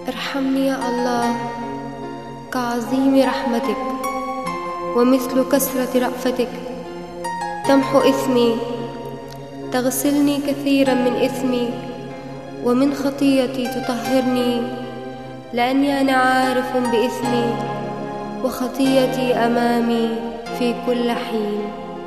ارحمني يا الله كعظيم رحمتك، ومثل كثرة رأفتك تمحو إثمي، تغسلني كثيرا من إثمي، ومن خطيتي تطهرني، لأني أنا عارف بإثمي، وخطيتي أمامي في كل حين.